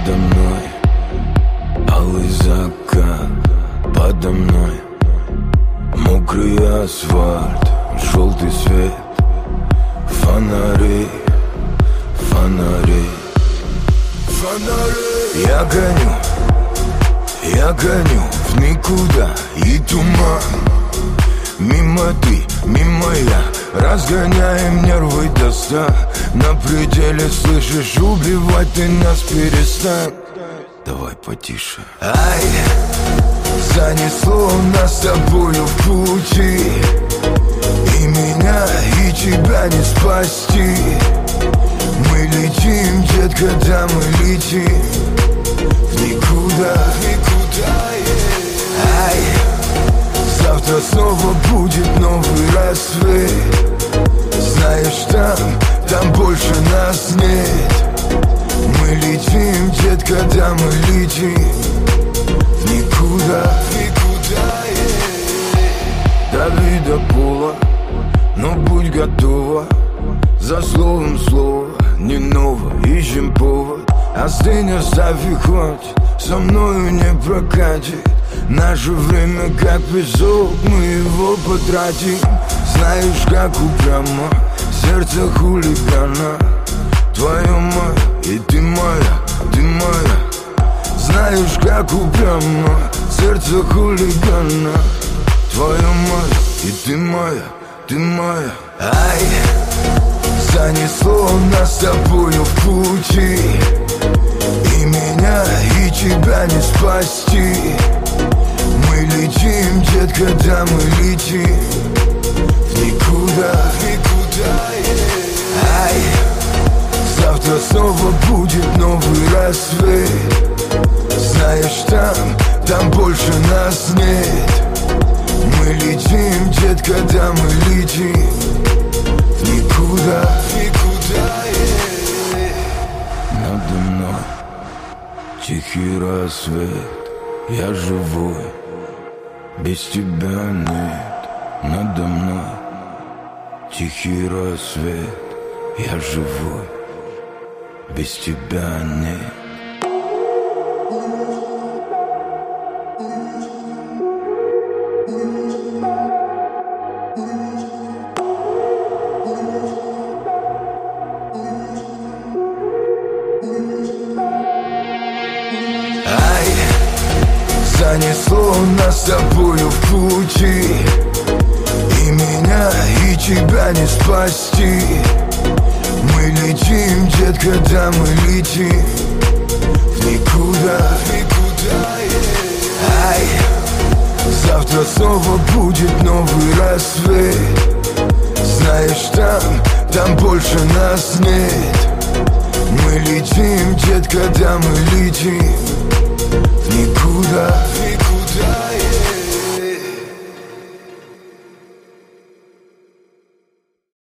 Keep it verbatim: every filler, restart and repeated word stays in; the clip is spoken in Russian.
Надо мной алый закат, подо мной мокрый асфальт, желтый свет, фонари, фонари, фонари. Я гоню, я гоню в никуда и туман. Мимо ты, мимо я, разгоняем нервы до ста. На пределе, слышишь, убивать ты нас перестань. Давай потише. Ай, занесло нас с тобою в пути, и меня, и тебя не спасти. Мы летим, детка, да мы летим в никуда, в никуда, yeah. Ай, завтра снова будет новый рассвет. Знаешь, там, там больше нас нет. Мы летим, детка, да мы летим в никуда, в никуда, yeah. Дави до пола, но будь готова. За словом слово, не ново, ищем повод. Остынь, оставь и хватит, со мною не прокатит. Наше время как песок, мы его потратим. Знаешь, как упрямо сердце хулигана. Твое мое, и ты моя, ты моя. Знаешь, как упрямо сердце хулигана. Твое мое, и ты моя, ты моя. Ай, занесло нас с тобою в пути, и меня, и тебя не спасти. Мы летим, детка, да мы летим в никуда, в никуда, yeah. Ай, завтра снова будет новый рассвет. Знаешь, там, там больше нас нет. Мы летим, детка, да мы летим в никуда, в никуда, yeah. Надо мной тихий рассвет, я живой, без тебя нет. Надо мной тихий рассвет, я живой, без тебя нет. Ай, занесло нас с тобою в пути, и меня, и тебя не спасти. Мы летим, детка, да мы летим в никуда, в никуда, yeah. Ай, завтра снова будет новый рассвет. Знаешь, там, там больше нас нет. Мы летим, детка, да мы летим в никуда, в никуда, yeah.